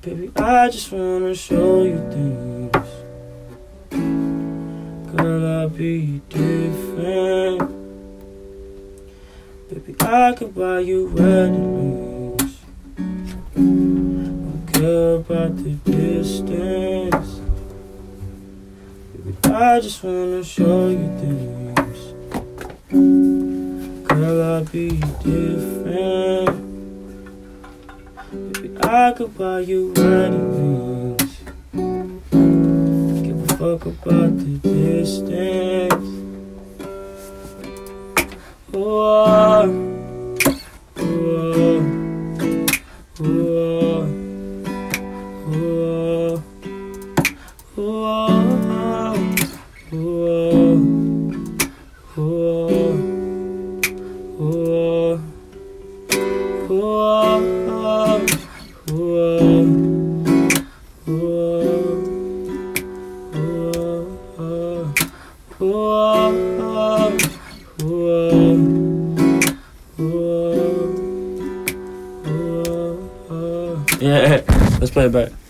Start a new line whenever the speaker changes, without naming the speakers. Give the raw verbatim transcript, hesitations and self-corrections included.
Baby, I just wanna show you things. Girl, I'll be different. Baby, I could buy you wedding rings. Don't care about the distance. Baby, I just wanna show you things. Girl, I'll be different. Baby, I could buy you wedding rings. Give a fuck about the distance. Oh, oh, oh, oh, oh, yeah, let's play it back.